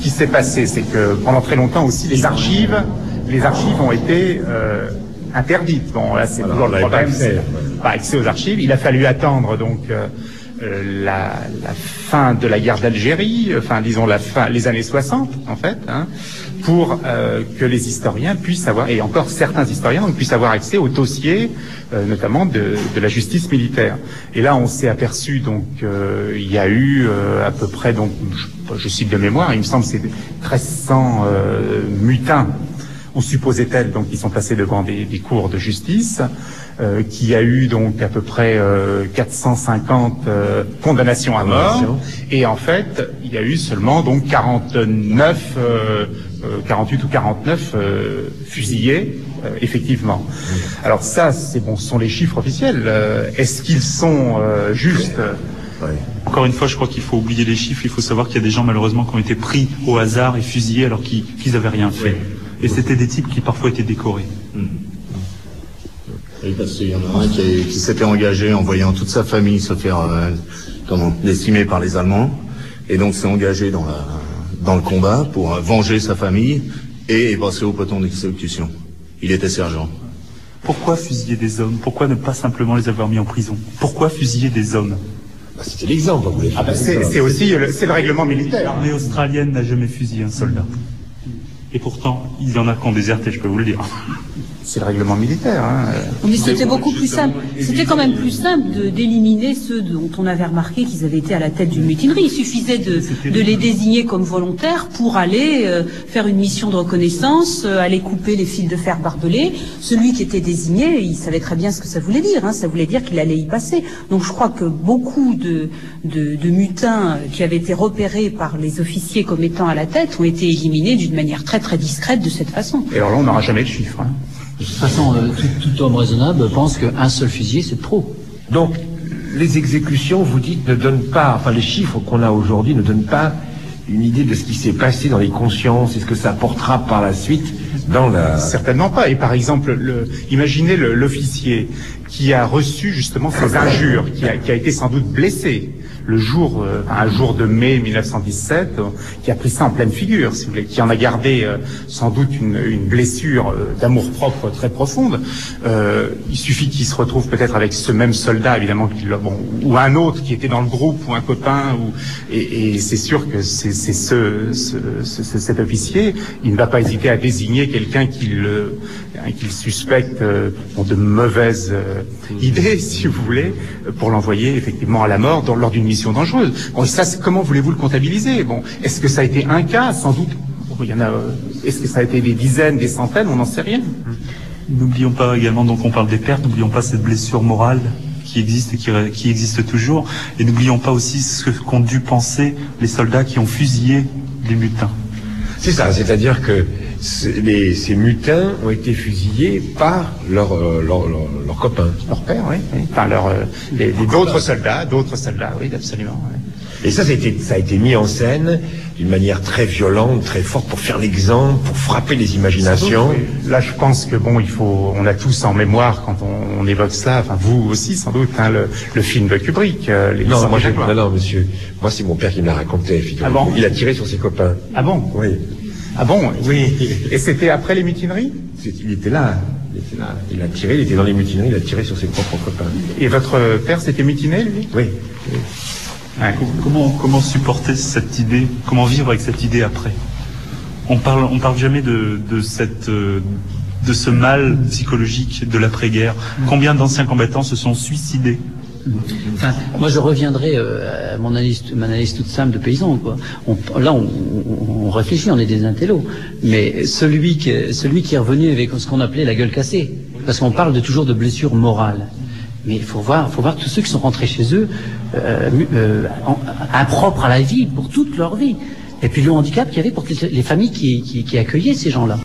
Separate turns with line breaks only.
qui s'est passé, c'est que pendant très longtemps aussi, les archives ont été interdites. Bon, là, c'est toujours le problème, c'est pas accès aux archives. Il a fallu attendre donc la fin de la guerre d'Algérie, enfin disons les années 60 en fait, hein, pour que les historiens puissent avoir, et encore certains historiens donc, puissent avoir accès aux dossiers, notamment de la justice militaire. Et là, on s'est aperçu donc il y a eu à peu près donc je cite de mémoire, il me semble que c'est 1300 mutins. On supposait-elle donc ils sont passés devant des cours de justice, qu'il y a eu donc à peu près 450 condamnations à mort, et en fait il y a eu seulement donc 48 ou 49 fusillés effectivement. Alors ça c'est bon, ce sont les chiffres officiels. Est-ce qu'ils sont justes?
Encore une fois, je crois qu'il faut oublier les chiffres. Il faut savoir qu'il y a des gens malheureusement qui ont été pris au hasard et fusillés alors qu'ils n'avaient rien fait. Et c'était des types qui parfois étaient décorés.
Oui, parce qu'il y en a un qui s'était engagé en voyant toute sa famille se faire décimer par les Allemands, et donc s'est engagé dans le combat pour venger sa famille et est passé au peloton d'exécution. Il était sergent.
Pourquoi fusiller des hommes? Pourquoi ne pas simplement les avoir mis en prison? Pourquoi fusiller des hommes?
C'était l'exemple.
C'est aussi c'est le règlement militaire.
L'armée australienne n'a jamais fusillé un soldat. Et pourtant, il y en a qui ont déserté, je peux vous le dire.
C'est le règlement militaire. Hein.
Mais c'était beaucoup plus simple. C'était quand même plus simple d'éliminer ceux dont on avait remarqué qu'ils avaient été à la tête d'une mutinerie. Il suffisait de les désigner comme volontaires pour aller faire une mission de reconnaissance, aller couper les fils de fer barbelés. Celui qui était désigné, il savait très bien ce que ça voulait dire. Hein. Ça voulait dire qu'il allait y passer. Donc je crois que beaucoup de mutins qui avaient été repérés par les officiers comme étant à la tête ont été éliminés d'une manière très très discrète de cette façon.
Et alors là, on n'aura jamais de chiffres. Hein.
De toute façon, tout homme raisonnable pense qu'un seul fusillé, c'est trop.
Donc, les exécutions, vous dites, ne donnent pas, enfin les chiffres qu'on a aujourd'hui ne donnent pas une idée de ce qui s'est passé dans les consciences et ce que ça apportera par la suite dans la...
Certainement pas. Et par exemple, imaginez l'officier qui a reçu justement ces injures, qui a été sans doute blessé un jour de mai 1917, qui a pris ça en pleine figure, si vous voulez, qui en a gardé sans doute une blessure d'amour-propre très profonde. Il suffit qu'il se retrouve peut-être avec ce même soldat, évidemment, ou un autre qui était dans le groupe, ou un copain, et c'est sûr que c'est cet officier, il ne va pas hésiter à désigner quelqu'un qu'il suspecte de mauvaises idées, si vous voulez, pour l'envoyer effectivement à la mort lors d'une mission dangereuse. Bon, ça, comment voulez-vous le comptabiliser? Bon, est-ce que ça a été un cas? Sans doute. Il y en a. Est-ce que ça a été des dizaines, des centaines? On n'en sait rien.
N'oublions pas également, donc on parle des pertes, n'oublions pas cette blessure morale qui existe et qui existe toujours, et n'oublions pas aussi ce qu'ont dû penser les soldats qui ont fusillé les mutins.
C'est ça, c'est-à-dire que ces mutins ont été fusillés par leurs copains.
Leur père, oui. Enfin, d'autres soldats, oui, absolument. Oui.
Et ça a été mis en scène d'une manière très violente, très forte, pour faire l'exemple, pour frapper les imaginations.
Oui. Là, je pense que on a tous en mémoire quand on évoque cela, enfin vous aussi sans doute, hein, le film de Kubrick.
Non, monsieur. Moi, c'est mon père qui me l'a raconté.
Ah bon?
Il a tiré sur ses copains.
Ah bon?
Oui.
Ah bon? Oui. Et c'était après les mutineries?
Il était là. Il a tiré, il était dans les mutineries, il a tiré sur ses propres copains.
Et votre père s'était mutiné, lui?
Oui.
Ouais.
Comment supporter cette idée? Comment vivre avec cette idée après? On parle jamais de ce mal psychologique de l'après-guerre. Combien d'anciens combattants se sont suicidés?
Enfin, moi, je reviendrai à mon analyse toute simple de paysan, quoi. On réfléchit, on est des intellos. Mais celui qui est revenu avec ce qu'on appelait la gueule cassée, parce qu'on parle toujours de blessures morales. Mais il faut voir tous ceux qui sont rentrés chez eux impropres à la vie pour toute leur vie. Et puis le handicap qu'il y avait pour les familles qui accueillaient ces gens-là.